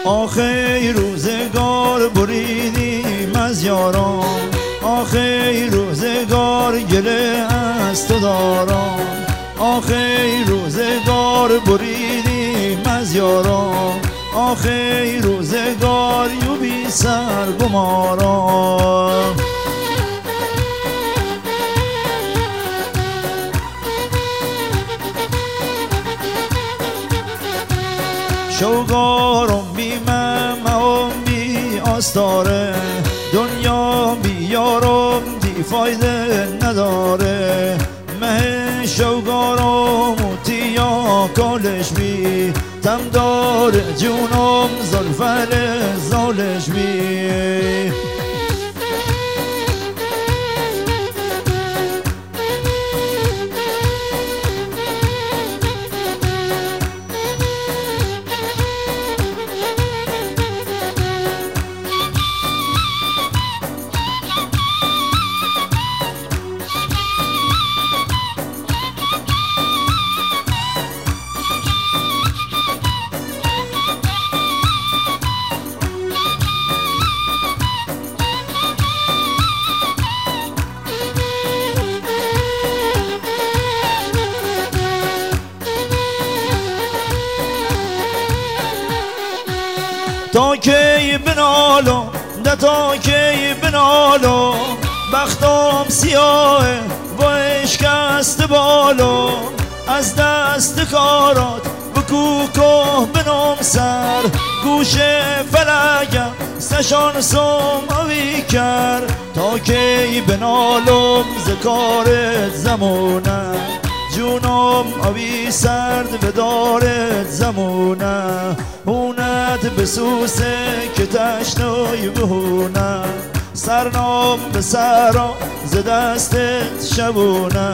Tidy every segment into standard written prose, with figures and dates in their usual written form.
آخی روزگار بریدیم از یاران، آخی روزگار گله از تو داران، آخی روزگار بریدیم از یاران، آخی روزگار یو بی سر گماران. شوگارم بی ممم بی آستاره، دنیا بی یارم دی فایده نداره، مه شوگارم و تیا کالش بی تم داره، جونم زلفل زالش بی. تا کی بنالو ده تا کی بنالو، بختم سیاهه و اشکست بالو، از دست کارات بکو که بنام سر، گوش فلگم سشان سماوی کرد. تا کی بنالم ذکارت زمونه، جونم آبی سرد به دارت زمونه، هونت بسوسه که تشنوی بهونه، سرنام به سرا ز دستت شبونه.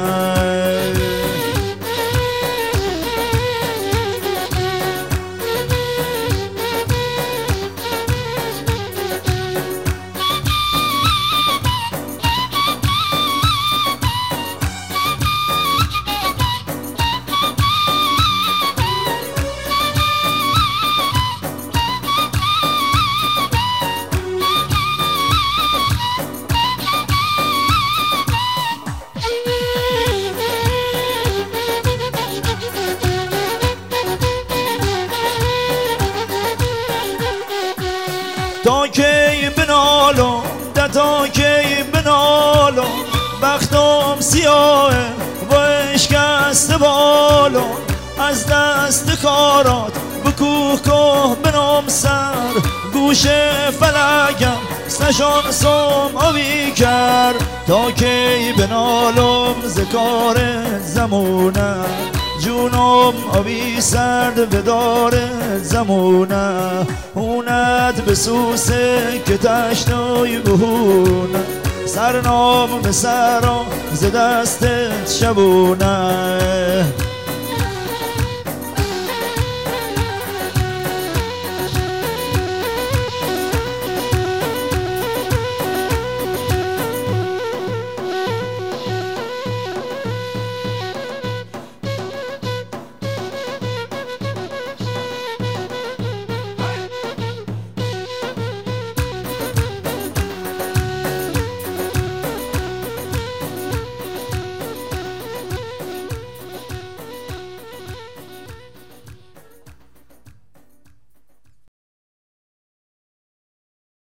تا کی بنالو ده تا کی بنالو، بختم سیاهه و اشکست بالو، از دست کارات بکوه که بنام سر، گوش فلگم سشان سماوی کرد. تا کی بنالم ذکارت زمونه، جونم آبی سرد به دارت زمونه، هونت بسوسه که تشنوی بهونه، سرنام به سرا ز دستت شبونه.